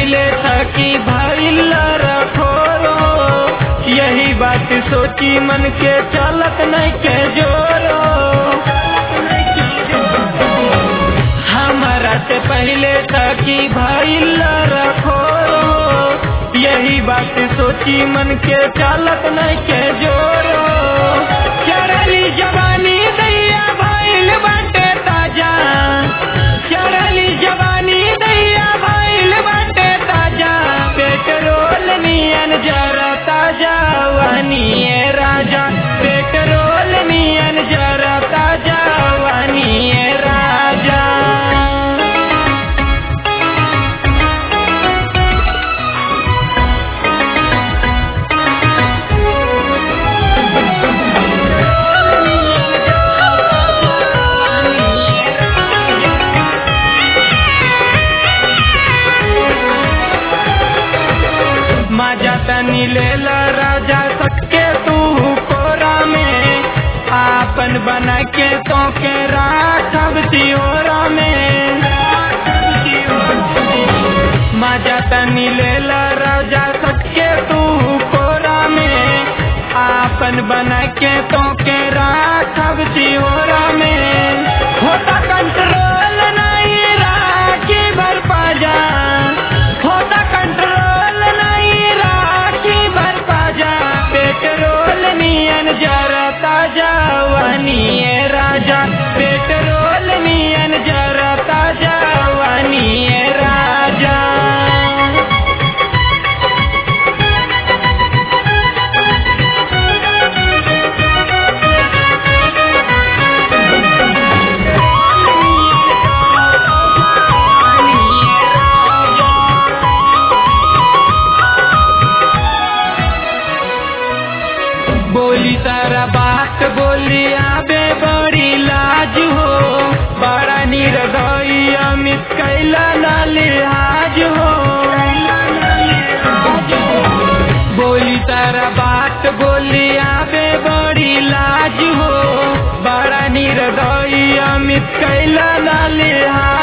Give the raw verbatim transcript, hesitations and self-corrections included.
पहले था कि भइल रखोरो, यही बात सोची मन के चलत नहीं के जोरो। हमारा से पहले था कि भइल रखोरो, यही बात सोची मन के चलत नहीं के जोरो। चढ़ली जवानी दैया भइल बाटे ताजा, चढ़ली जवानी दैया भइल बाटे ताजा, पेट्रोल नियन जरा ताजा वहनिए राजा, पेट्रोल नियन जरा ताजा वहनिए राजा। मजा तनी लेला राजा सटके तू कोरा में, आपन बना के तो के राखब तियोरा में। मजा तनी लेला राजा सटके तू कोरा में, आपन बना के तो के राखब तियोरा में। होता कंट्रोल नहीं राखी भर पाजा, होता कंट्रोल नहीं राखी भर पाजा, पेट्रोल नियन जरा ताजा वहनिए राजा, पेट्रोल नियन जरा ताजा वहनिए राजा। बोली सारा बात बोली आबे बड़ी लाज हो, बड़ा निर्दयी अमित कैला ना लिहाज हो। बोली सारा बात बोली आबे बड़ी लाज हो, बड़ा निर्दयी अमित कैला ना लिहाज